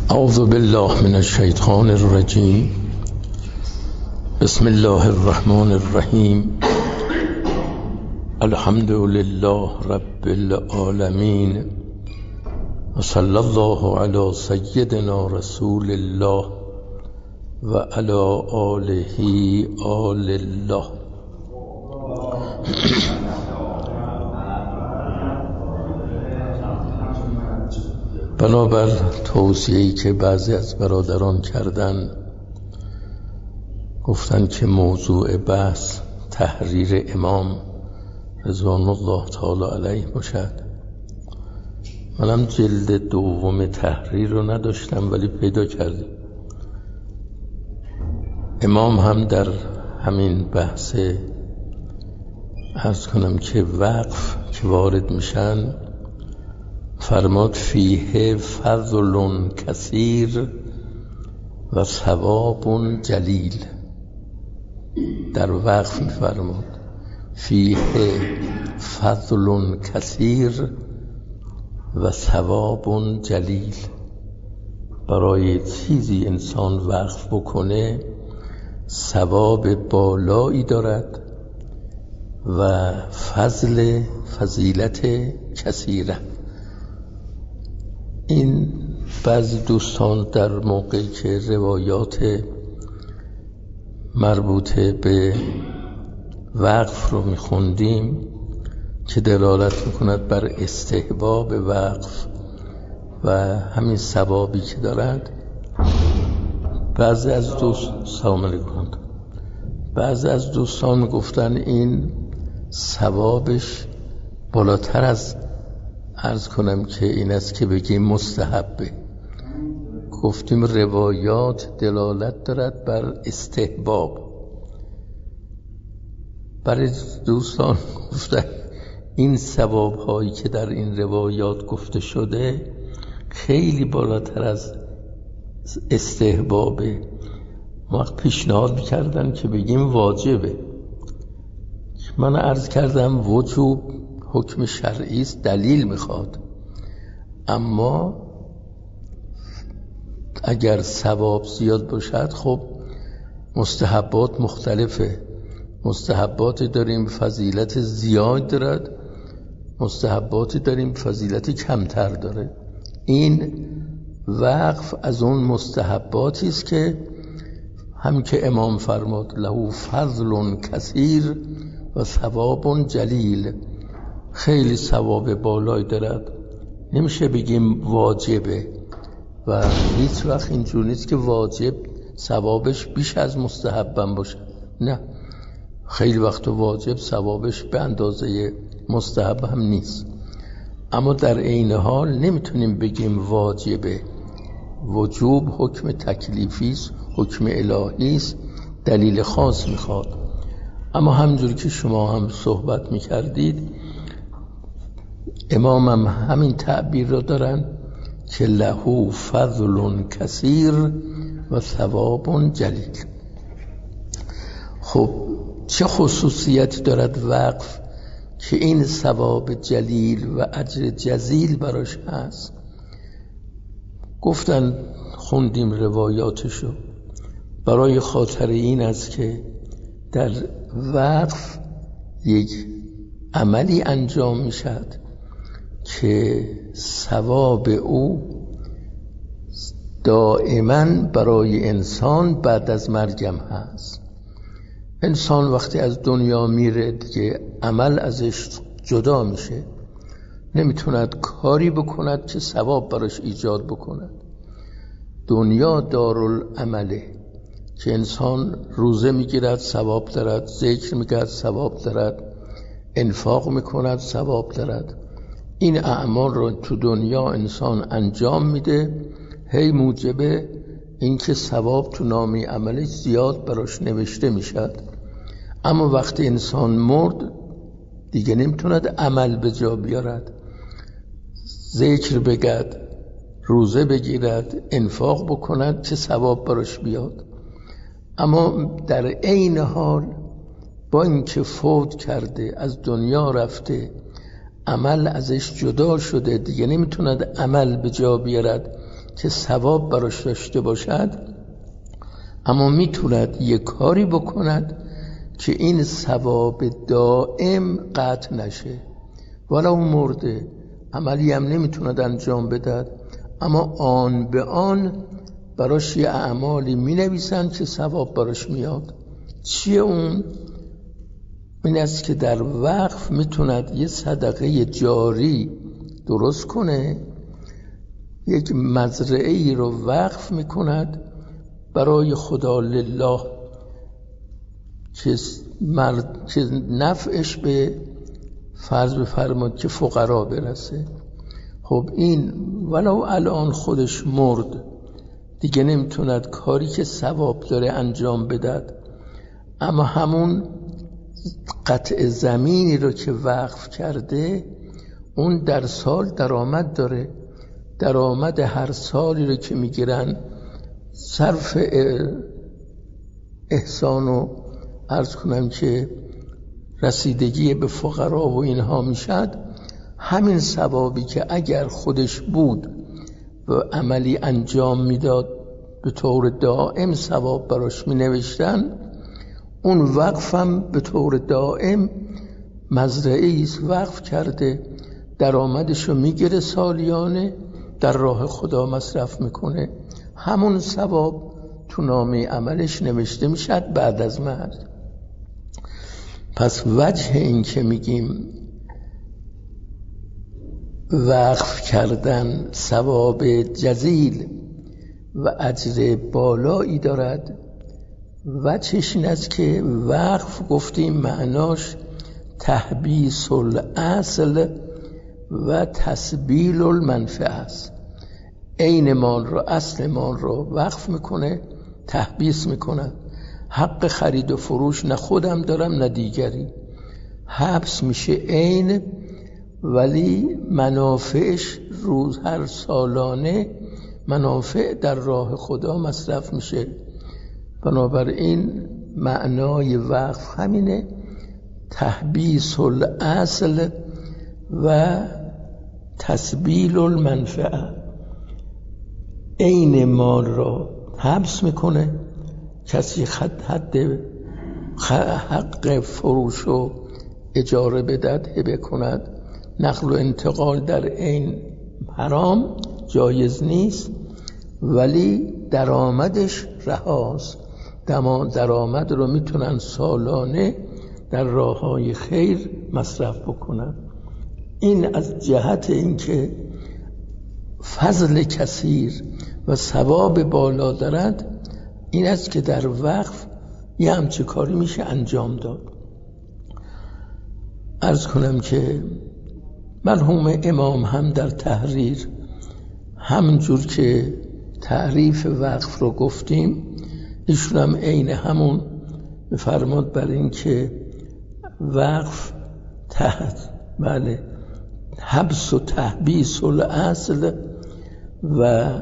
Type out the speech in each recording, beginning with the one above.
اعوذ بالله من الشیطان الرجیم. بسم الله الرحمن الرحیم. الحمد لله رب العالمین و صلی الله علی سیدنا رسول الله و علی آله آل الله. بنابر توصیه‌ای که بعضی از برادران کردن، گفتن که موضوع بحث تحریر امام رضوان الله تعالی علیه باشد. منم جلد دوم تحریر رو نداشتم ولی پیدا کردیم. امام هم در همین بحث عرض کنم که وقف که وارد میشن فرماد فیه فضل کثیر و ثواب جلیل. در وقف میفرماد فیه فضل کثیر و ثواب جلیل. برای چیزی انسان وقف بکنه ثواب بالایی دارد و فضیلت کثیره. این بعضی دوستان در موقعی که روایات مربوطه به وقف رو میخوندیم که دلالت میکند بر استحباب وقف و همین ثوابی که دارد، بعضی از دوستان گفتن این ثوابش بالاتر از عرض کنم که این است که بگیم مستحبه. گفتیم روایات دلالت دارد بر استحباب. برای دوستان گفتن این ثواب هایی که در این روایات گفته شده خیلی بالاتر از استحبابه. وقت پیشنهاد کردن که بگیم واجبه. من عرض کردم وجوب حکم شرعی است، دلیل میخواد، اما اگر ثواب زیاد باشد خب مستحبات مختلفه. مستحبات داریم فضیلت زیاد دارد، مستحبات داریم فضیلت کمتر داره. این وقف از اون مستحباتی است که هم که امام فرمود له فضل کثیر و ثواب جلیل، خیلی ثواب بالایی دارد. نمیشه بگیم واجبه و هیچ وقت اینجور نیست که واجب ثوابش بیش از مستحبم باشه. نه، خیلی وقت واجب ثوابش به اندازه مستحب هم نیست. اما در عین حال نمیتونیم بگیم واجبه. وجوب حکم تکلیفی است، حکم الهی است، دلیل خاص میخواد. اما همجور که شما هم صحبت میکردید، امام هم همین تعبیر رو دارن که له فضل کثیر و ثواب جلیل. خب چه خصوصیتی دارد وقف که این ثواب جلیل و اجر جزیل براش هست؟ گفتن خوندیم روایاتشو. برای خاطر این است که در وقف یک عملی انجام میشد که ثواب او دائما برای انسان بعد از مرگم هست. انسان وقتی از دنیا میره دیگه عمل ازش جدا میشه، نمیتوند کاری بکند که ثواب براش ایجاد بکند. دنیا دارالعمله که انسان روزه میگیرد ثواب دارد، ذکر میگرد ثواب دارد، انفاق میکند ثواب دارد. این اعمال رو تو دنیا انسان انجام میده، هی موجب این که ثواب تو نامه عملش زیاد براش نوشته میشد. اما وقتی انسان مرد دیگه نمیتوند عمل به جا بیارد، ذکر بگد، روزه بگیرد، انفاق بکند که ثواب براش بیاد. اما در عین حال با اینکه فوت کرده، از دنیا رفته، عمل ازش جدا شده، دیگه نمیتوند عمل به جا بیارد که ثواب براش داشته باشد، اما میتوند یک کاری بکند که این ثواب دائم قطع نشه، ولو مرده عملی هم نمیتوند انجام بدهد، اما آن به آن براش یه اعمالی مینویسن که ثواب براش میاد. چیه اون؟ این است که در وقف میتوند یه صدقه جاری درست کنه، یک مزرعه ای رو وقف میکند برای خدا لله که نفعش به فرض بفرماد که فقرا برسه. خب این ولو الان خودش مرد دیگه نمیتوند کاری که ثواب داره انجام بدهد، اما همون قطع زمینی رو که وقف کرده اون در سال درآمد داره، درآمد هر سالی رو که میگیرن صرف احسان و عرض کنم که رسیدگی به فقرا و اینها میشد، همین ثوابی که اگر خودش بود و عملی انجام میداد به طور دائم ثواب براش می نوشتن، اون وقفم به طور دائم مزرعه‌ای وقف کرده، درآمدشو میگیره سالیانه در راه خدا مصرف میکنه، همون ثواب تو نامه عملش نوشته میشد بعد از مرگ. پس وجه این که میگیم وقف کردن ثواب جزیل و اجر بالایی دارد، وجهش این است که وقف گفتیم معناش تحبیس الاصل و تسبیل المنفعه است. عین مال رو، اصل مال رو وقف میکنه، تحبیس میکنه، حق خرید و فروش نه خودم دارم نه دیگری، حبس میشه عین، ولی منافعش روز هر سالانه منافع در راه خدا مصرف میشه. بنابراین معنای وقف همینه، تحبیس الاصل و تسبیل المنفعه. عین مال را حبس میکنه، کسی حق فروش و اجاره بدهد، هبه کند، نقل و انتقال در عین حرام، جایز نیست، ولی درآمدش رهاست. درآمد رو میتونن سالانه در راههای خیر مصرف بکنن. این از جهت اینکه فضل کثیر و ثواب بالا دارد، این است که در وقف یه همچه کاری میشه انجام داد. عرض کنم که مرحوم امام هم در تحریر همونجور که تعریف وقف رو گفتیم، ایشون هم عین همون فرمود بر این که وقف بله حبس و تحبیس الاصل و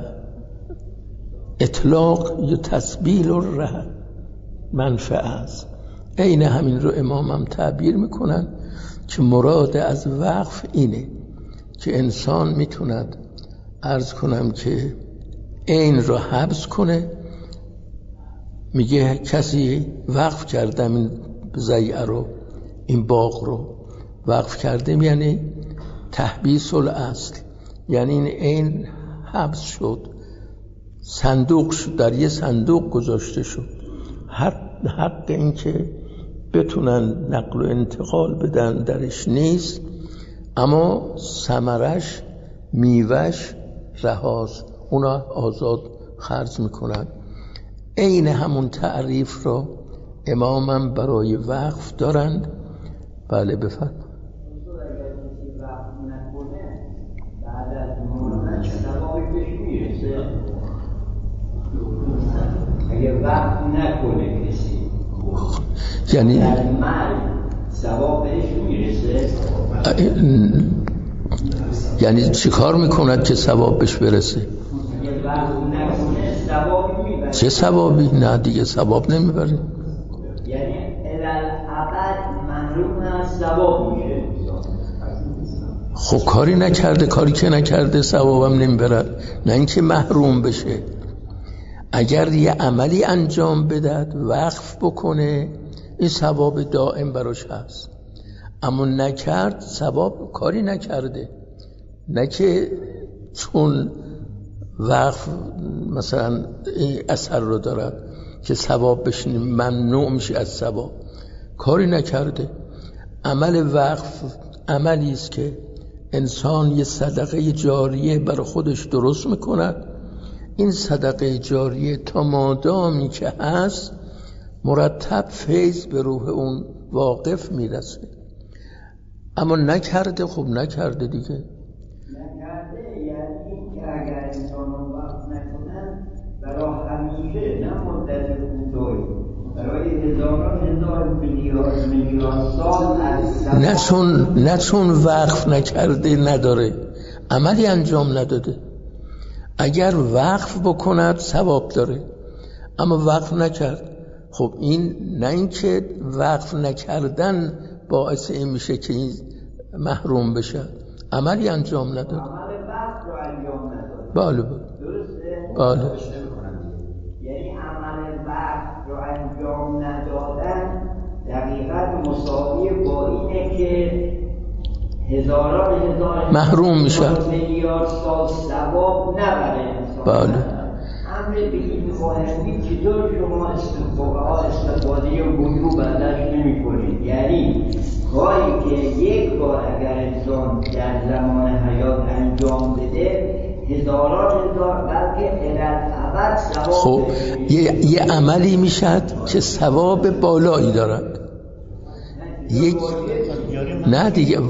اطلاق یا تسبیل منفعه است. عین همین رو امام هم تعبیر میکنن که مراد از وقف اینه که انسان میتوند عرض کنم که عین رو حبس کنه، میگه کسی وقف کردم این زیعه رو، این باغ رو وقف کردم، یعنی تحبیس الاصل، یعنی این عین حبس شد، صندوق شد، در یه صندوق گذاشته شد. حق این که بتونن نقل و انتقال بدن درش نیست، اما ثمرش میوهش رهاست، اونا آزاد خرج میکنن. عین همون تعریف رو امامم برای وقف دارند. بله بفرمایید. اگر وقت نکنه کسی یعنی در مرگ ثواب بهش میرسه؟ یعنی چی کار میکند که ثواب بهش برسه؟ اگر وقت نکنه ثوابی میبره. چه ثوابی؟ نه دیگه ثواب نمیبره، یعنی الالعبد محروم از ثواب میشه. خب کاری نکرده، کاری که نکرده ثوابم نمیبرد، نه اینکه محروم بشه. اگر یه عملی انجام بدهد، وقف بکنه، این ثواب دائم براش هست. اما نکرد، ثواب کاری نکرده، نه که چون وقف مثلا این اثر رو دارد که ثواب بشینه، ممنوع میشه از ثواب. کاری نکرده. عمل وقف عملی است که انسان یه صدقه جاریه برای خودش درست میکند. این صدقه جاریه تا مادامی که هست مرتب فیض به روح اون واقف میرسه. اما نکرده، خب نکرده دیگه. نکرده یعنی که اگر انسان وقت نکنن برای همیشه، نه مدت کوتاهی، برای هزار میلیارد سال از نه چون وقف نکرده نداره، عملی انجام نداده. اگر وقف بکند ثواب داره، اما وقف نکرد. خب این نه اینکه وقف نکردن باعث این میشه که این محروم بشه، عملی انجام نداده. عمل وقت رو انجام نداده. بله درسته؟ بله. یعنی عمل وقت رو انجام ندادن دقیقاً مساوی با اینه که هزاران محروم میشه، میلیارد سال ثواب نبره انسان. بله. امر به این مهمی که چطور شما استفاده وجوب ازش نمی‌کنید. یعنی کاری که یک بار اگر انسان در زمان حیات انجام بده، هزاران هزار بلکه الالعبد ثواب. خب یه عملی میشد که ثواب بالایی دارد. نه دیگه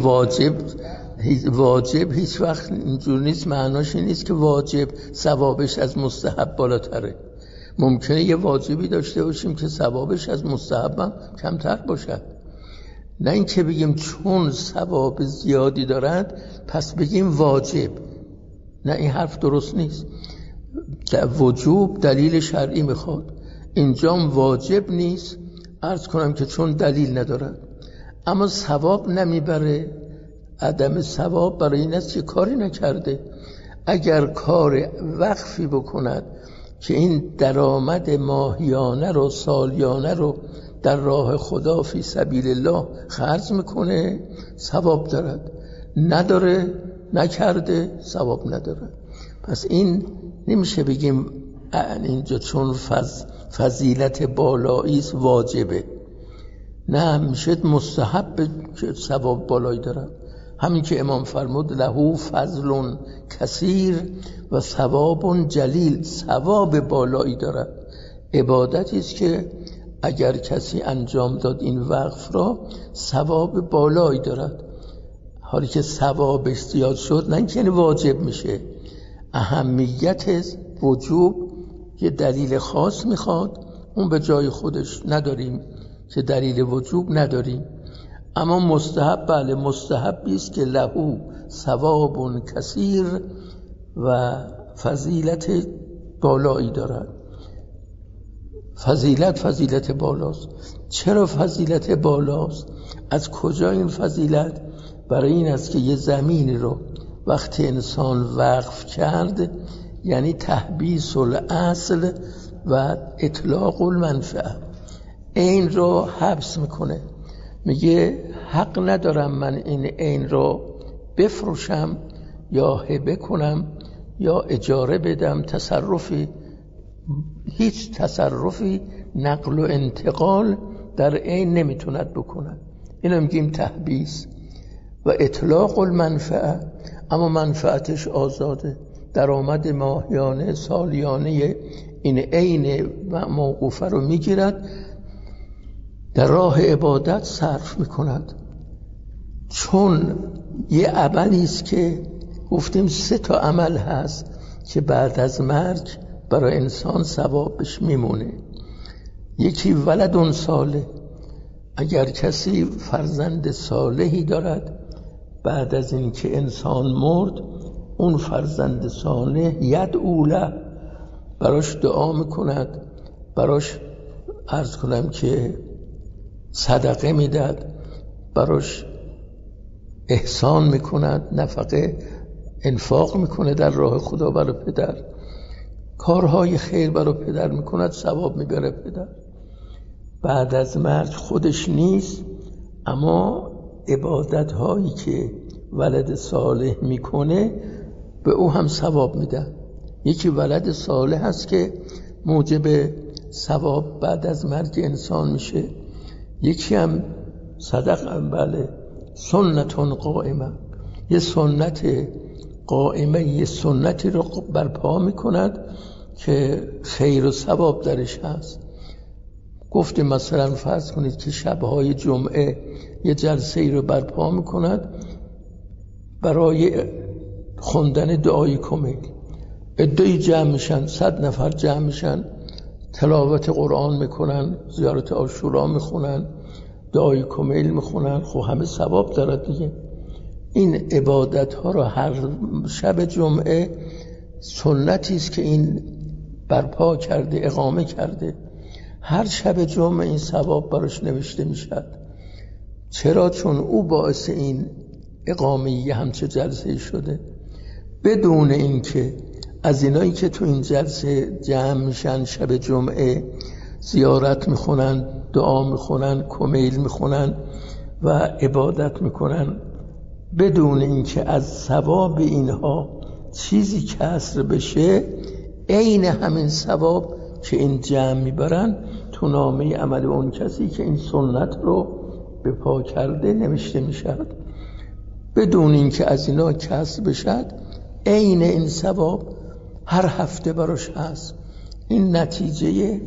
واجب هیچ وقت اینجور نیست. معناش این نیست که واجب ثوابش از مستحب بالاتره. ممکنه یه واجبی داشته باشیم که ثوابش از مستحب هم کمتر باشد. نه این که بگیم چون ثواب زیادی دارد پس بگیم واجب. نه، این حرف درست نیست. وجوب دلیل شرعی میخواد، اینجام واجب نیست. عرض کنم که چون دلیل ندارد، اما ثواب نمیبره. عدم ثواب برای این است که کاری نکرده. اگر کار وقفی بکند که این درآمد ماهیانه رو سالیانه رو در راه خدا فی سبیل الله خرج میکنه، ثواب دارد. نداره، نکرده، ثواب نداره. پس این نمیشه بگیم اینجا چون فضیلت بالایی است واجبه. نه، میشه مستحب که ثواب بالایی داره. همین که امام فرمود له فضل کثیر و ثواب جلیل، ثواب بالایی داره. عبادتی است که اگر کسی انجام داد این وقف را، ثواب بالایی دارد. حالی که ثوابش زیاد شد نه اینکه واجب میشه. اهمیت وجوب یه دلیل خاص میخواد، اون به جای خودش نداریم که دلیل وجوب نداریم. اما مستحب، بله مستحبی است که له ثواب کثیر و فضیلت بالایی دارد. فضیلت بالاست. چرا فضیلت بالاست؟ از کجا این فضیلت؟ برای این است که یه زمین رو وقتی انسان وقف کرد، یعنی تحبیس الاصل و اطلاق المنفعه، این رو حبس میکنه. میگه حق ندارم من این رو بفروشم یا هبه کنم یا اجاره بدم. هیچ تصرفی نقل و انتقال در عین نمیتوند بکنن. اینو میگیم تحبیس و اطلاق المنفعه. اما منفعتش آزاده، درآمد ماهیانه سالیانه این عین موقوفه رو میگیرد، در راه عبادت صرف میکند. چون یه عملی است که گفتیم 3 عمل هست که بعد از مرگ برای انسان ثوابش میمونه. یکی ولد صالح، اگر کسی فرزند صالحی دارد بعد از این که انسان مرد، اون فرزند صالح یدعو له، براش دعا میکند، براش عرض کنم که صدقه میداد، براش احسان میکند، نفقه انفاق میکنه در راه خدا برای پدر، کارهای خیر برای پدر میکند، ثواب میبره پدر. بعد از مرگ خودش نیست، اما عبادت هایی که ولد صالح میکنه به او هم ثواب میدن. یکی ولد صالح هست که موجب ثواب بعد از مرگ انسان میشه، یکی هم بله سنتون قائمه، یه سنت قائمه، یه سنتی رو برپا میکند که خیر و ثواب درش هست. گفتیم مثلا فرض کنید که شبهای جمعه یه جلسه ای رو برپا میکند برای خوندن دعای کمیل، عده‌ای جمع میشن، 100 نفر جمع میشن، تلاوت قرآن میکنن، زیارت عاشورا میخونن، دعای کمیل میخونن، خب همه ثواب دارد دیگه. این عبادت ها رو هر شب جمعه سنتی است که این برپا کرده، اقامه کرده، هر شب جمعه این ثواب براش نوشته میشد. چرا؟ چون او باعث این اقامه یه همچه جلسه شده، بدون اینکه از اینایی که تو این جلسه جمع میشن شب جمعه زیارت میخونن، دعا میخونن، کمیل میخونن و عبادت میکنن، بدون اینکه از ثواب اینها چیزی کسر بشه، عین همین ثواب که این جمع میبرن تو نامه عمل اون کسی که این سنت رو به پا کرده نوشته میشد، بدون اینکه از اینا کسر بشد، عین این ثواب هر هفته براش هست. این نتیجه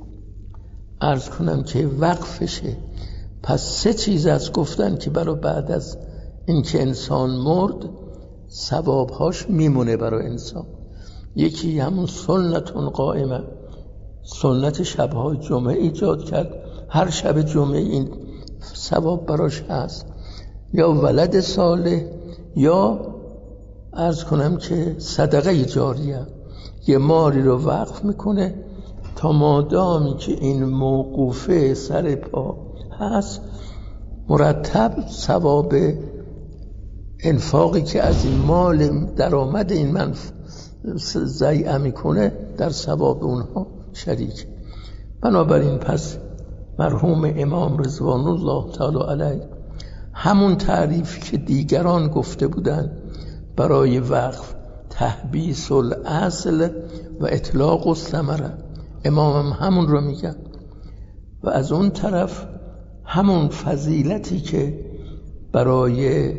عرض کنم که وقفشه. پس 3 چیز از گفتن که برای بعد از اینکه انسان مرد ثوابهاش میمونه برای انسان. یکی همون سنتون قائمه، سنت شبهای جمعه ایجاد کرد، هر شب جمعه این ثواب براش هست، یا ولد صالح، یا عرض کنم که صدقه جاریه، یه مالی رو وقف میکنه تا مادامی که این موقوفه سر پا هست مرتب ثواب انفاقی که از این مال درآمد این من ضیع میکنه در ثواب اونها شریک. بنابراین پس مرحوم امام رضوان الله تعالی علیه همون تعریفی که دیگران گفته بودن برای وقف، تحبیس الاصل و اطلاق الثمره، امام هم همون رو میگن. و از اون طرف همون فضیلتی که برای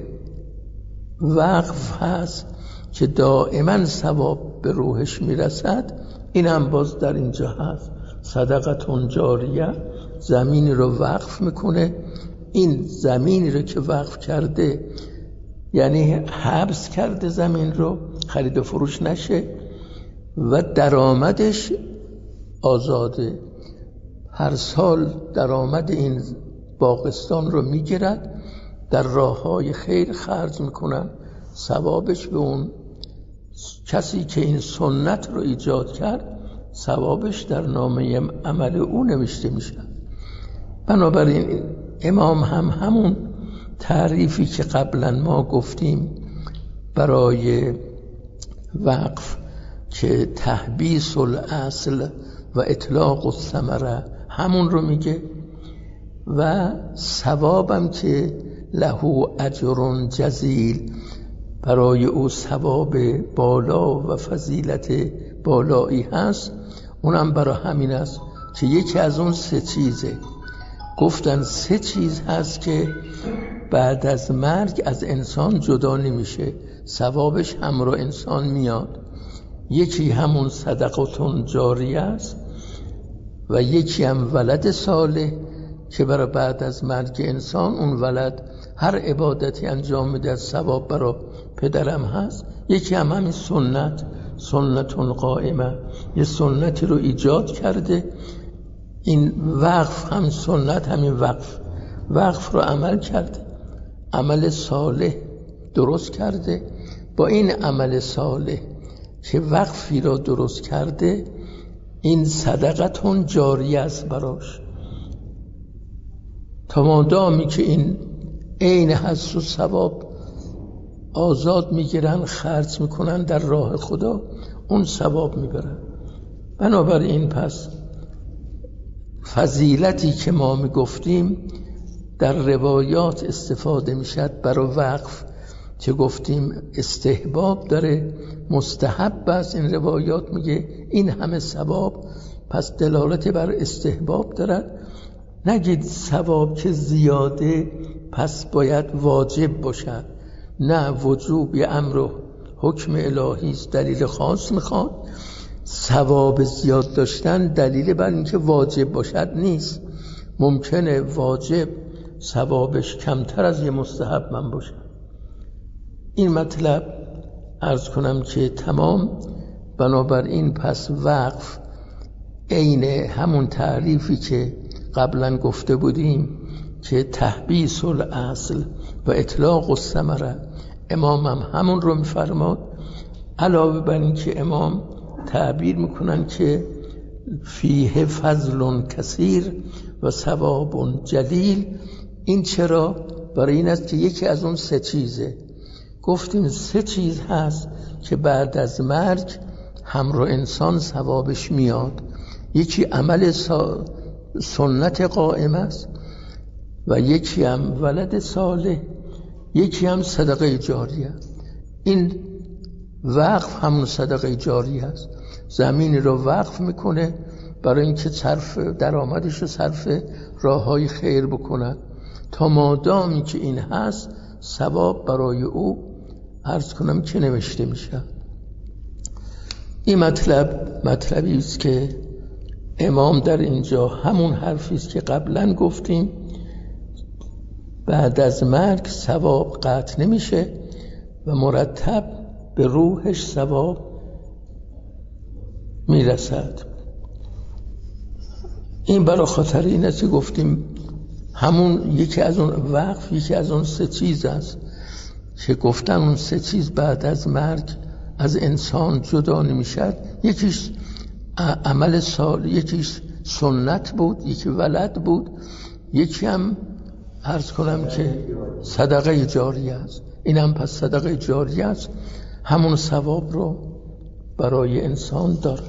وقف هست که دائما ثواب به روحش میرسد، این هم باز در اینجا هست. صدقتون جاریه، زمینی رو وقف میکنه، این زمینی رو که وقف کرده یعنی حبس کرده زمین رو، خرید و فروش نشه و درآمدش آزاده، هر سال درآمد این باغستان رو میگیرد، در راههای خیر خرج میکنن، ثوابش به اون کسی که این سنت رو ایجاد کرد ثوابش در نامه عمل او نوشته میشه. بنابراین امام هم همون تعریفی که قبلا ما گفتیم برای وقف که تحبیس الاصل و اطلاق الثمره همون رو میگه، و ثوابم که له اجر جزیل، برای او ثواب بالا و فضیلت بالایی هست. اونم برای همین است که یکی از اون 3 چیزه. گفتن 3 چیز هست که بعد از مرگ از انسان جدا نمیشه، ثوابش همراه انسان میاد. یکی همون صدقتون جاریه است و یکی هم ولد صالح که برای بعد از مرگ انسان اون ولد هر عبادتی انجام میده ثواب برای پدرم هست. یکی هم همین سنتون قائمه، یه سنتی رو ایجاد کرده. این وقف هم سنت، همین وقف رو عمل کرده، عمل صالح درست کرده. با این عمل صالح که وقفی را درست کرده، این صدقتون جاریه است براش، تا مادامی که این عین حس و ثواب آزاد میگیرن، خرج میکنن در راه خدا، اون ثواب میبرن. بنابراین پس فضیلتی که ما میگفتیم در روایات استفاده میشد برای وقف، که گفتیم استحباب داره، مستحب است. این روایات میگه این همه ثواب، پس دلالت بر استحباب دارد. نگید ثواب که زیاده پس باید واجب باشد، نه، وجوب یه امر حکم الهی است، دلیل خاص میخواد. ثواب زیاد داشتن دلیل بر اینکه واجب باشد نیست. ممکنه واجب ثوابش کمتر از یه مستحب من باشه. این مطلب عرض کنم که تمام. بنابراین پس وقف عین همون تعریفی که قبلا گفته بودیم که تحبیس الاصل و اطلاق الثمره، امام هم همون رو میفرماد. علاوه بر این که امام تعبیر میکنن که فیه فضل کثیر و ثواب جلیل. این چرا؟ برای این است که یکی از اون 3 چیزه. گفتیم 3 چیز هست که بعد از مرگ همراه انسان ثوابش میاد. یکی عمل سنت قائم است و یکی هم ولد صالح، یکی هم صدقه جاریه. این وقف همون صدقه جاریه است. زمینی رو وقف میکنه برای اینکه صرف درآمدش رو صرف راههای خیر بکنن. تا مادامی که این هست ثواب برای او عرض کنم که نوشته میشه. این مطلبی است که امام در اینجا همون حرفی است که قبلا گفتیم، بعد از مرگ ثواب قطع نمیشه و مرتب به روحش ثواب میرسد. این برای خاطر این است که گفتیم همون یکی از اون وقف، یکی از اون 3 چیز است که گفتن اون 3 چیز بعد از مرگ از انسان جدا نمیشد. یکیش عمل یکیش سنت بود، یکی ولد بود، یکی هم عرض کنم که صدقه جاریه است. این هم پس صدقه جاریه است، همون ثواب رو برای انسان داره.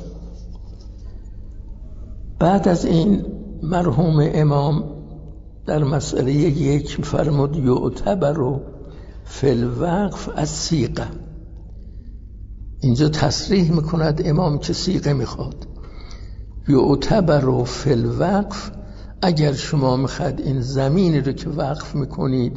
بعد از این مرحوم امام در مسئله 1 فرمود یعتبر فی الوقف الصیغه. اینجا تصریح میکند امام که صیغه میخواد. یعتبر فی الوقف، اگر شما میخواد این زمینی رو که وقف میکنید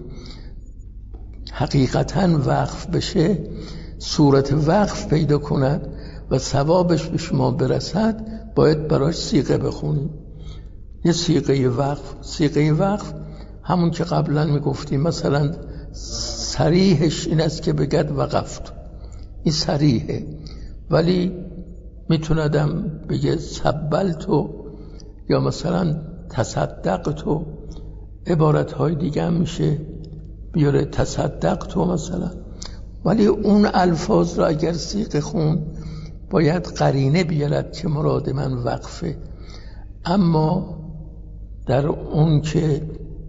حقیقتا وقف بشه، صورت وقف پیدا کند و ثوابش به شما برسد، باید براش صیغه بخونید. یه صیغه وقف همون که قبلا میگفتیم، مثلا صریحش این است که بگد وقفت، این صریحه، ولی میتوندم بگه سبلتو یا مثلا تصدقتو، عبارتهای دیگه هم میشه بیاره تصدقتو مثلا. ولی اون الفاظ را اگر صیغه خون باید قرینه بیارد که مراد من وقفه. اما در اون که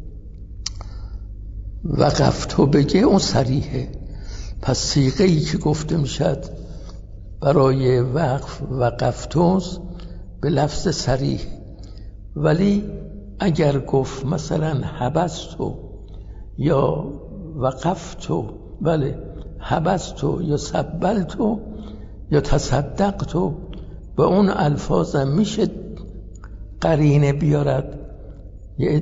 وقفتو بگه اون صریحه. پس صیغه‌ای که گفته میشد برای وقف وقفتوست به لفظ صریح. ولی اگر گفت مثلا حبستو یا وقفتو، بله حبستو یا سبلتو یا تصدقتو، به اون الفاظ هم میشه قرینه بیارد، یه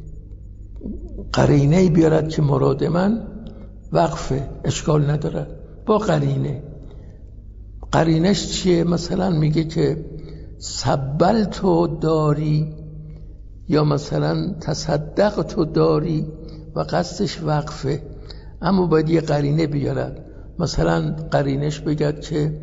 قرینه بیارد که مراد من وقفه، اشکال ندارد با قرینه. قرینش چیه؟ مثلا میگه که سبلتو داری یا مثلا تصدقتو داری و قصدش وقفه، اما باید یه قرینه بیارد. مثلا قرینش بگد که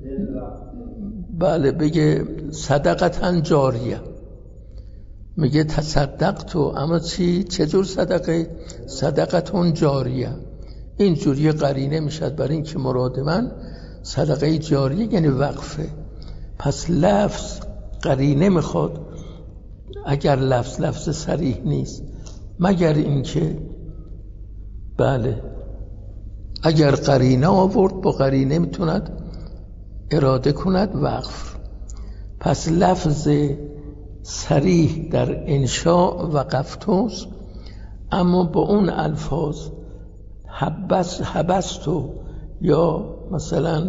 بله، بگه صدقتن جاریه، میگه تصدقتو، اما چجور صدقه؟ صدقتون جاریه. اینجوری قرینه میشد برای این که مراد من صدقه جاریه یعنی وقفه. پس لفظ قرینه میخواد اگر لفظ صریح نیست، مگر اینکه بله اگر قرینه آورد با قرینه میتوند اراده کند وقف. پس لفظ صریح در انشاء وقفتوست، اما با اون الفاظ حبستو یا مثلا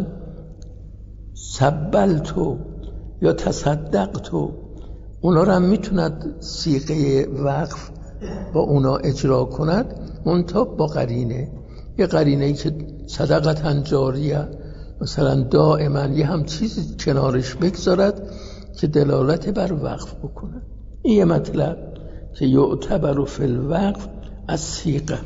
سبلتو یا تصدقتو، اونا رو هم میتوند صیغه وقف با اونا اجرا کند، منتها با قرینه. یه قرینه‌ای که صدقة جاریه مثلا دائما یه هم چیزی کنارش بگذارد که دلالت بر وقف بکنه. این یه مطلب که یعتبر فی الوقف از صیغه.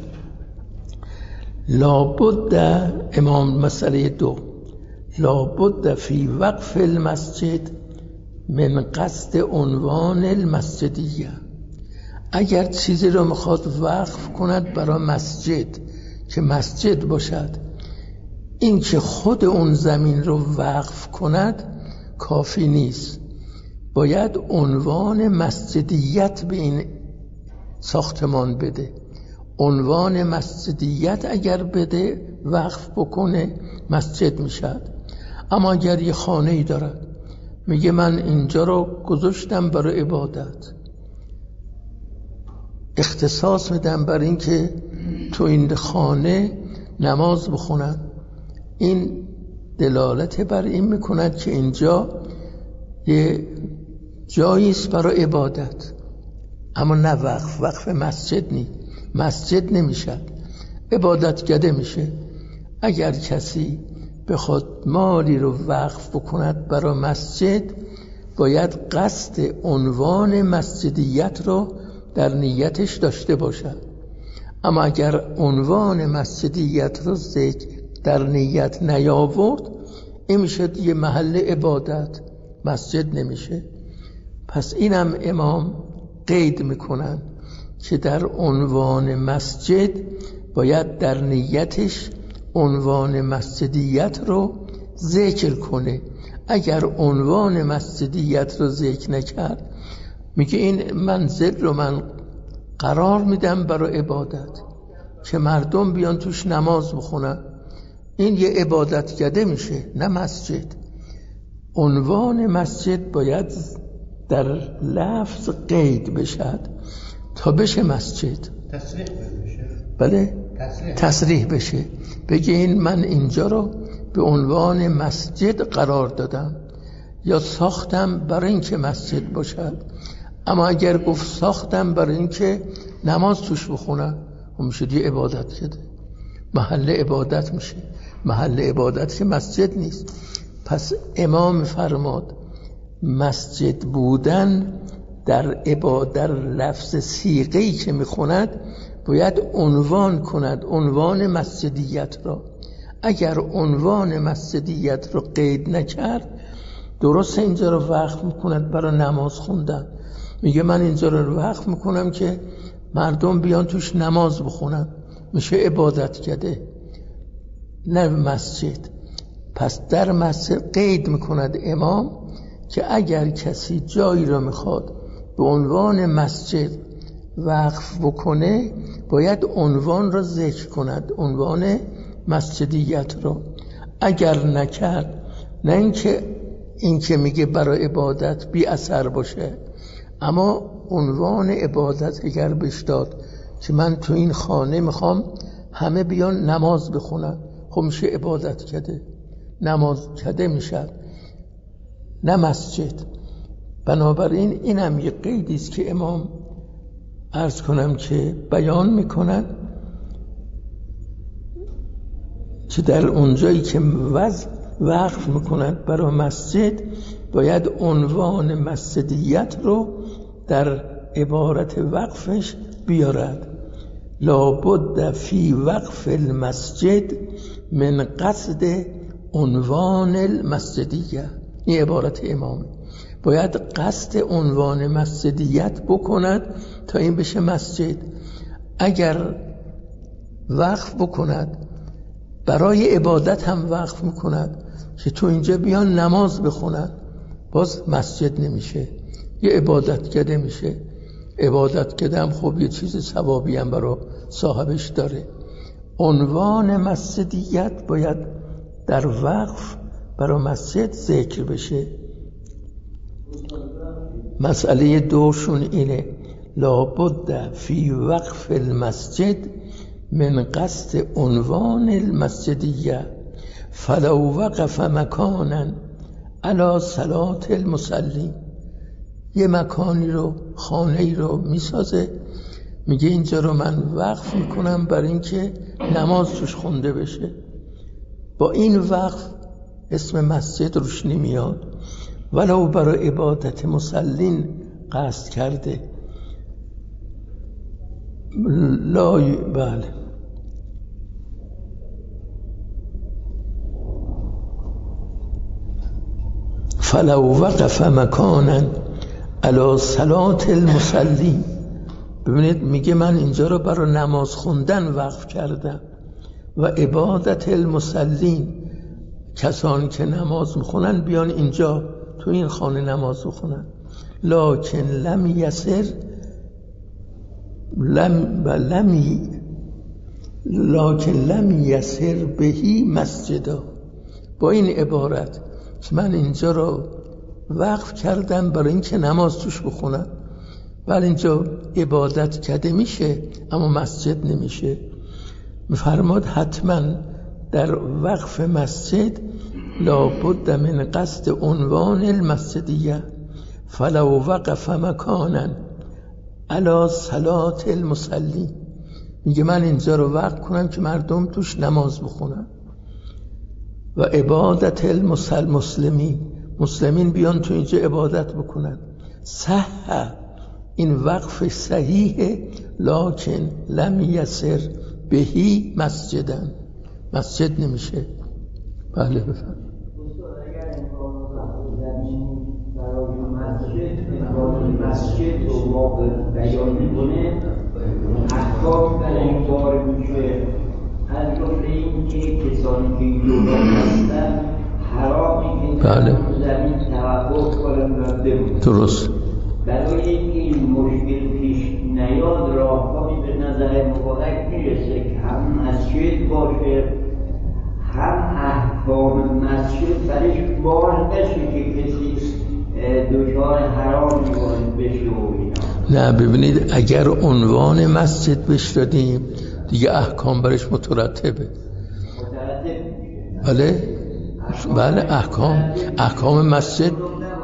لابد امام مسئله 2 لابد فی وقف المسجد من قصد عنوان المسجدیه. اگر چیزی رو میخواد وقف کند برای مسجد که مسجد باشد، این که خود اون زمین رو وقف کند کافی نیست، باید عنوان مسجدیت به این ساختمان بده. عنوان مسجدیت اگر بده وقف بکنه مسجد میشد. اما اگر یه خانه‌ای دارد میگه من اینجا رو گذاشتم برای عبادت، اختصاص میدم برای این که تو این خانه نماز بخونن، این دلالت بر این میکند که اینجا یه جاییست برای عبادت، اما نه وقف مسجد نی، مسجد نمیشد، عبادتگاه میشه. اگر کسی بخواد مالی رو وقف بکند برای مسجد، باید قصد عنوان مسجدیت رو در نیتش داشته باشد. اما اگر عنوان مسجدیت رو در نیت نیاورد، این میشه یه محل عبادت، مسجد نمیشه. پس اینم امام قید میکنن که در عنوان مسجد باید در نیتش عنوان مسجدیت رو ذکر کنه. اگر عنوان مسجدیت رو ذکر نکرد، میگه این منزل رو من قرار میدم برای عبادت که مردم بیان توش نماز بخونن، این یه عبادتگاه میشه نه مسجد. عنوان مسجد باید در لفظ قید بشد تا بشه مسجد، تصریح بشه. بله تصریح بشه، بگه این من اینجا رو به عنوان مسجد قرار دادم یا ساختم برای اینکه مسجد باشد. اما اگر گفت ساختم برای اینکه نماز توش بخونم، اون میشه دیگه عبادت کرده، محل عبادت میشه، محل عبادت که مسجد نیست. پس امام فرماد مسجد بودن در لفظ صیغه‌ای که میخوند باید عنوان کند، عنوان مسجدیت را. اگر عنوان مسجدیت رو قید نکرد، درست اینجا رو وقف میکند برای نماز خوندن، میگه من اینجا رو وقف میکنم که مردم بیان توش نماز بخونن، میشه عبادت کرده نه مسجد. پس در مسجد قید میکند امام که اگر کسی جایی رو میخواد به عنوان مسجد وقف بکنه، باید عنوان رو ذکر کند، عنوان مسجدیت رو. اگر نکرد، نه اینکه میگه برای عبادت بی اثر باشه، اما عنوان عبادت اگر بهش داد که من تو این خانه میخوام همه بیان نماز بخونن، خب میشه عبادت کرده، نماز کرده میشه نه مسجد. بنابراین این هم یه قیدی است که امام عرض کنم که بیان میکنن که در اونجایی که وقف میکنند برای مسجد، باید عنوان مسجدیت رو در عبارت وقفش بیارد. لابد فی وقف المسجد من قصد عنوان المسجدیه. این عبارت امامه، باید قصد عنوان مسجدیت بکند تا این بشه مسجد. اگر وقف بکند برای عبادت هم وقف میکند که تو اینجا بیان نماز بخونن، باز مسجد نمیشه، یه عبادتگاه میشه. عبادتگاه هم خب یه چیز ثوابی هم برای صاحبش داره. عنوان مسجدیت باید در وقف برای مسجد ذکر بشه. مسئله دوشون اینه لابد فی وقف المسجد من قصد عنوان المسجدیه فلو وقف مکانا علی صلاة المصلی. یه مکانی رو، خانه‌ای رو میسازه، میگه اینجا رو من وقف میکنم برای اینکه نماز توش خونده بشه. با این وقف اسم مسجد روش نمیاد، ولو برای عبادت مصلین قصد کرده. بله فلو وقف مکانا علی صلاة المصلی. ببینید میگه من اینجا رو برای نماز خوندن وقف کردم و عبادت المصلین، کسانی که نماز میخونن بیان اینجا تو این خانه نماز بخونن. لکن لم یسر بهی مسجدا. با این عبارت من اینجا رو وقف کردم برای اینکه نماز توش بخونم، ولی اینجا عبادت کرده میشه اما مسجد نمیشه. میفرماد حتما در وقف مسجد لابد من قصد عنوان المسجدیه فلو وقف مکانا علی صلاة المصلی. میگه من اینجا رو وقف کنم که مردم توش نماز بخونن و عبادت مسلمین بیان تو اینجا عبادت بکنن. صح، این وقف صحیحه، لکن لم یسر بهی مسجدن، مسجد نمیشه. بله بفرمایید. مسجد رو واقع بیان میکنه، احکام برای این بار میشه. از جمله این که کسانی که این جمله هستن حرامی که بله زمین توقف کنن رفته بود. درست. برای اینکه این مشکل پیش نیاد راهکاری به نظر مبارک میرسه که هم مسجد باشه هم احکام مسجد برش بار نشه که کسی دچار حرام وارد بشه و اینا. نه ببینید اگر عنوان مسجد بهش دادیم دیگه احکام برش مترتبه. بله احکام مسجد.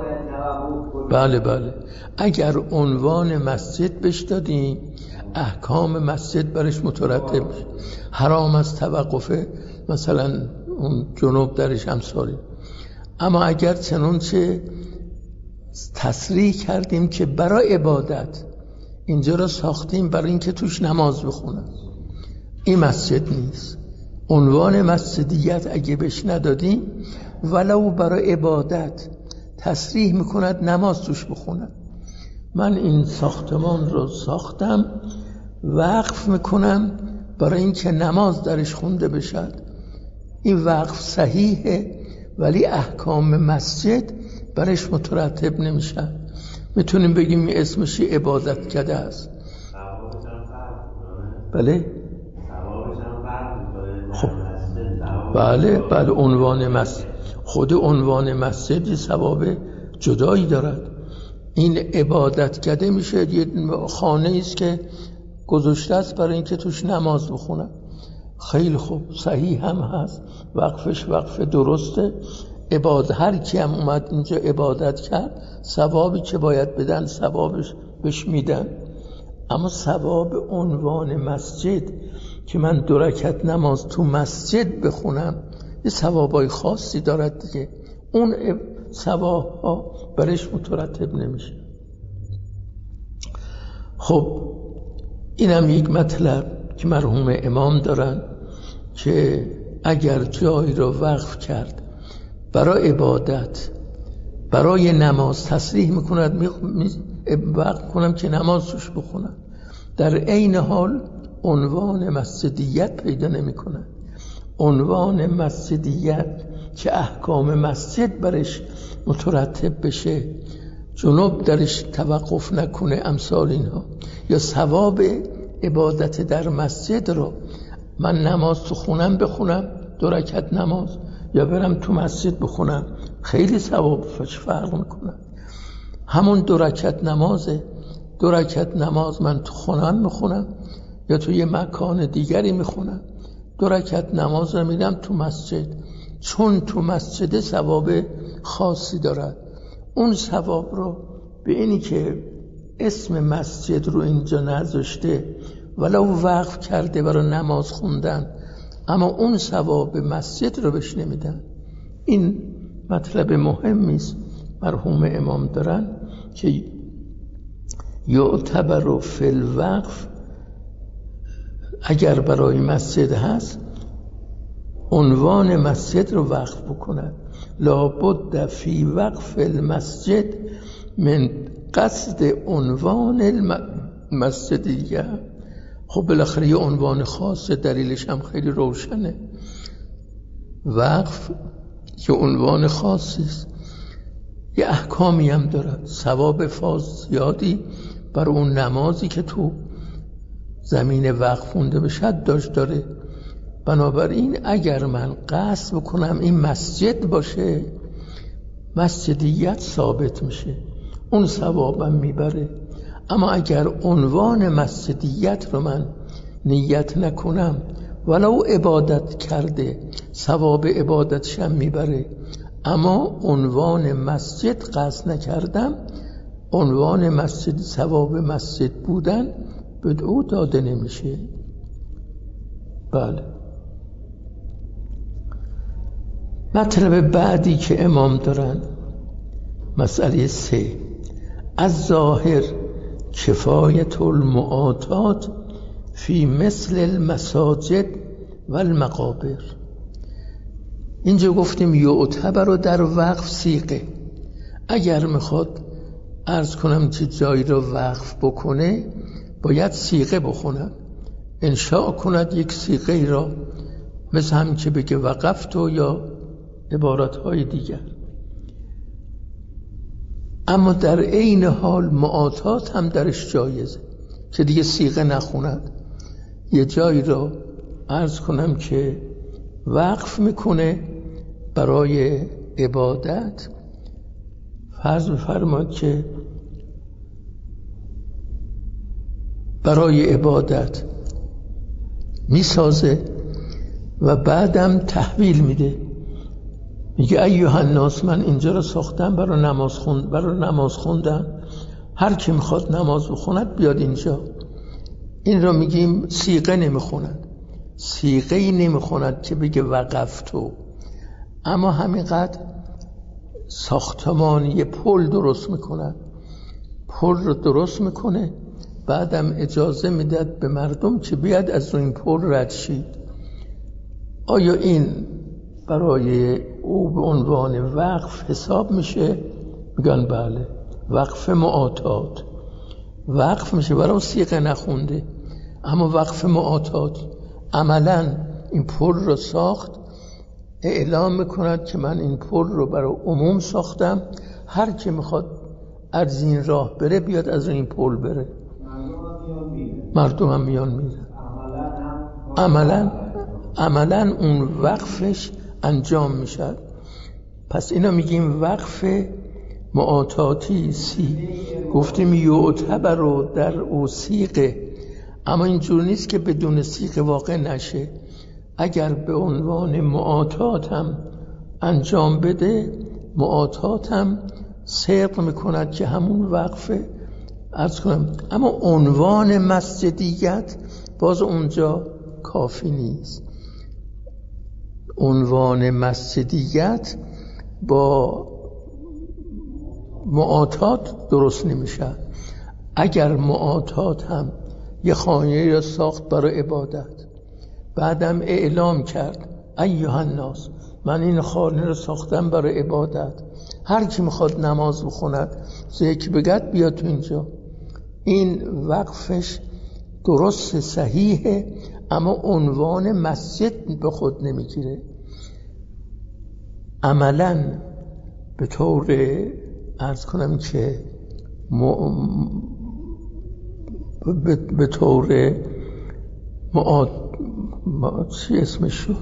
بله اگر عنوان مسجد بهش دادیم احکام مسجد برش مترتب میشه. حرام از توقفه، مثلا اون جنوب درش امثالی. اما اگر چنانچه تصریح کردیم که برای عبادت اینجا رو ساختیم برای اینکه توش نماز بخونن، این مسجد نیست. عنوان مسجدیت اگه بهش ندادیم ولو برای عبادت تصریح میکند نماز توش بخونن. من این ساختمان رو ساختم وقف میکنم برای اینکه نماز درش خونده بشد، این وقف صحیحه ولی احکام مسجد برش مترتب نمیشن. میتونیم بگیم اسمش عبادت کرده است. بله خب بله عنوان مسجد، خود عنوان مسجد ثواب جدایی دارد. این عبادت کرده میشه، یه خانه است که گذاشته است برای اینکه توش نماز بخونن. خیلی خوب، صحیح هم هست، وقفش وقف درسته. هر کی هم اومد اینجا عبادت کرد ثوابی که باید بدن ثوابش بهش میدن. اما ثواب عنوان مسجد که من 2 رکعت نماز تو مسجد بخونم یه ثوابای خاصی دارد دیگه، اون ثوابها برش مترتب نمیشه. خب اینم یک مطلب که مرحوم امام دارن که اگر جایی رو وقف کرد برای عبادت، برای نماز تصریح میکند وقف کنم که نماز توش بخونم، در عین حال عنوان مسجدیت پیدا نمیکنه. عنوان مسجدیت که احکام مسجد برش مترتب بشه، جنوب درش توقف نکنه، امثال اینها، یا ثواب عبادت در مسجد رو من نماز تو خونم بخونم 2 رکعت نماز، یا برم تو مسجد بخونم، خیلی ثوابش فرق میکنه. همون 2 رکعت نمازه. 2 رکعت نماز من تو خونم میخونم یا تو یه مکان دیگری میخونم. 2 رکعت نماز رو میرم تو مسجد، چون تو مسجد ثواب خاصی دارد. اون ثواب رو به اینی که اسم مسجد رو اینجا نذاشته ولو وقف کرده برای نماز خوندن، اما اون ثواب مسجد رو بهش نمیدن. این مطلب مهمی است مرحوم امام دارن که یعتبر فی الوقف، اگر برای مسجد هست عنوان مسجد رو وقف بکنن. لابد فی وقف المسجد من قصد عنوان المسجدیه. خب بالاخره یه عنوان خاصه، دلیلش هم خیلی روشنه. وقف یه عنوان خاصی است، یه احکامی هم دارد، ثواب زیادی بر اون نمازی که تو زمین وقف خونده بشه داره. بنابراین اگر من قصد بکنم این مسجد باشه، مسجدیت ثابت میشه، اون ثوابم میبره. اما اگر عنوان مسجدیت رو من نیت نکنم، ولو عبادت کرده ثواب عبادتشم میبره، اما عنوان مسجد قصد نکردم، عنوان مسجد ثواب مسجد بودن به او داده نمیشه. بله. مطلب بعدی که امام دارن، مسئله 3، از ظاهر کفایت المعاتات فی مثل المساجد و المقابر. اینجا گفتیم یعتبر رو در وقف صیغه. اگر میخواد عرض کنم که جایی رو وقف بکنه باید صیغه بخونن، انشاء کند یک صیغه را، مثل هم که بگه وقفتو یا عبارتهای دیگر. اما در عین حال معاتات هم درش جایزه که دیگه صیغه نخوند. یه جایی رو عرض کنم که وقف میکنه برای عبادت، فرض بفرماد که برای عبادت میسازه و بعدم تحویل میده، میگه ایها الناس من اینجا رو ساختم برای نماز خوندن، هر کی میخواد نماز بخوند بیاد اینجا. این رو میگیم صیغه نمیخوند، صیغه‌ای نمیخوند که بگه وقفتو. اما همینقدر ساختمانی پل درست میکنن، پل رو درست میکنه، بعدم اجازه میداد به مردم که بیاد از این پل رد شید. آیا این برای او به عنوان وقف حساب میشه؟ میگن بله، وقف معاتات وقف میشه، برای صیغه نخونده. اما وقف معاتات عملا این پل رو ساخت، اعلام میکند که من این پل رو برای عموم ساختم، هر کی میخواد از این راه بره بیاد از این پل بره. مردم هم میان میره. عملا اون وقفش انجام میشه. پس اینا میگیم وقف معاتاتی. گفتیم یعتبر رو در او صیغه، اما اینجور نیست که بدون صیغه واقع نشه. اگر به عنوان معاتات هم انجام بده، معاتات هم صدق میکند که همون وقفه عرض کنم. اما عنوان مسجدیت باز اونجا کافی نیست. عنوان مسجدیت با معاتات درست نمیشه. اگر معاتات هم یه خانه را ساخت برای عبادت، بعدم اعلام کرد ایها الناس من این خانه را ساختم برای عبادت، هر کی میخواد نماز بخوند زیک بگد بیاد تو اینجا، این وقفش درست صحیحه، اما عنوان مسجد به خود نمیگیره. عملاً به طور عرض کنم که به طور چی اسمش شد؟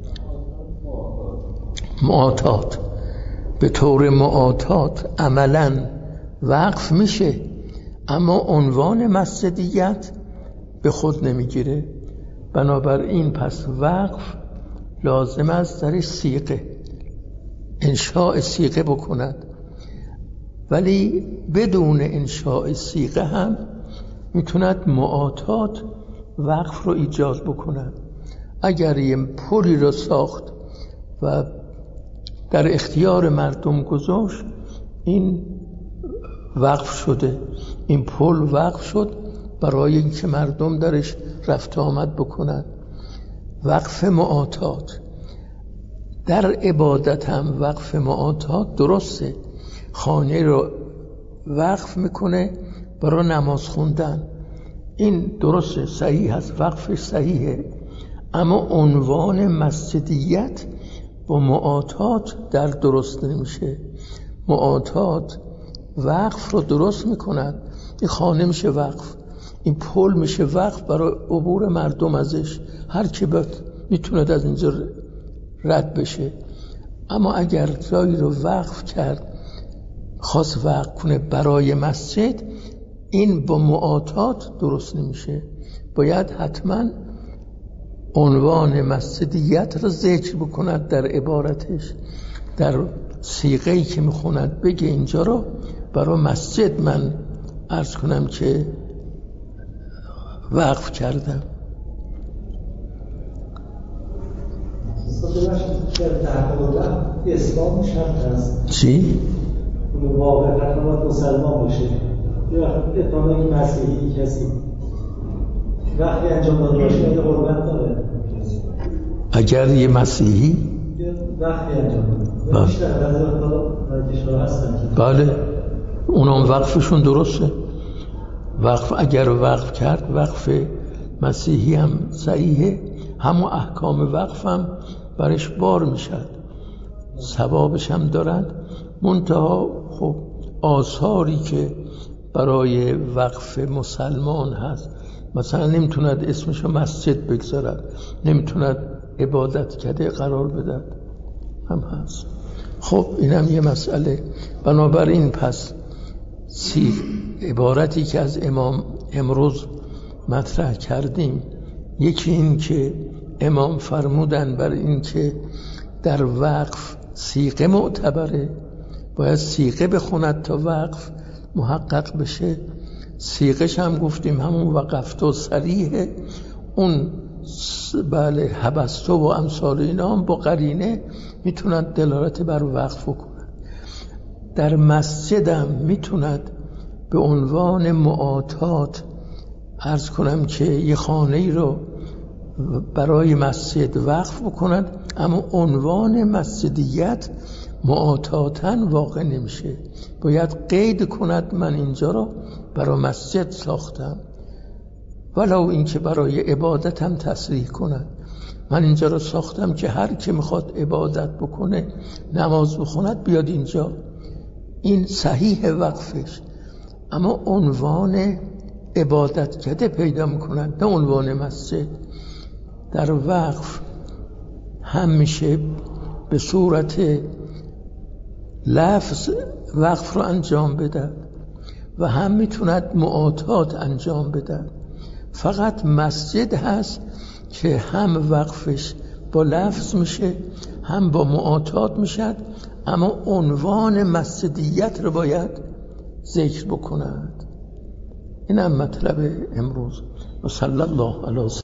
معاطات. به طور معاطات عملاً وقف میشه، اما عنوان مسجدیت به خود نمیگیره. بنابراین پس وقف لازم است درش صیغه، انشاء صیغه بکند، ولی بدون انشاء صیغه هم میتوند معاطات وقف رو ایجاد بکند. اگر یه پلی رو ساخت و در اختیار مردم گذاشت، این وقف شده، این پل وقف شد برای اینکه مردم درش رفت آمد بکنند. وقف معاطات در عبادت هم وقف معاطات درسته. خانه رو وقف میکنه برای نماز خوندن، این درسته، صحیح هست، وقفش صحیحه، اما عنوان مسجدیت با معاطات در درست نمیشه. معاطات وقف رو درست میکند. این خانه میشه وقف، این پل میشه وقف برای عبور مردم ازش، هر کی میتونه از اینجا رد بشه. اما اگر جایی رو وقف کرد، خواست وقف کنه برای مسجد، این با معاطات درست نمیشه. باید حتما عنوان مسجدیت رو ذکر بکند در عبارتش، در صیغه‌ای که میخوند بگه اینجا رو برای مسجد من عرض کنم که وقف کردم. اسلام شرط است. چی؟ اون واقعا باید مسلمان باشه. یه وقت اتفاقی مسیحی کسی وقتی انجام داده باشه یه قربت داره. اگر یه مسیحی وقتی انجام داده بیشتر بعضی وقتا کشورها هستن، بله، اونم وقفشون درسته. وقف اگر وقف کرد، وقف مسیحی هم صحیحه، همون احکام وقف هم برش بار میشد، ثوابش هم دارد. منتها خب آثاری که برای وقف مسلمان هست، مثلا نمیتوند اسمشو مسجد بگذارد، نمیتوند عبادت کرده قرار بدد، هم هست. خب اینم یه مسئله. بنابراین پس عبارتی که از امام امروز مطرح کردیم، یکی این که امام فرمودن بر این که در وقف صیغه معتبره، باید صیغه بخوند تا وقف محقق بشه. صیغه‌ش هم گفتیم همون وقفتو صریحه، اون بله حبستو و امثال اینا هم با قرینه میتونند دلالت بر وقف کنند. در مسجد هم میتوند به عنوان معاطات عرض کنم که یه خانه‌ای رو برای مسجد وقف بکنند، اما عنوان مسجدیت معاطاتاً واقع نمیشه. باید قید کند من اینجا رو برای مسجد ساختم، ولو اینکه برای عبادت هم تصریح کند من اینجا رو ساختم که هر کی میخواد عبادت بکنه، نماز بخوند بیاد اینجا. این صحیح وقفش، اما عنوان عبادت کرده پیدا میکنند، نه عنوان مسجد. در وقف هم میشه به صورت لفظ وقف رو انجام بدن و هم میتوند معاطات انجام بدن. فقط مسجد هست که هم وقفش با لفظ میشه هم با معاطات میشد، اما عنوان مسجدیت رو باید ذکر بکنند. این هم مطلب امروز. و صلی الله علیه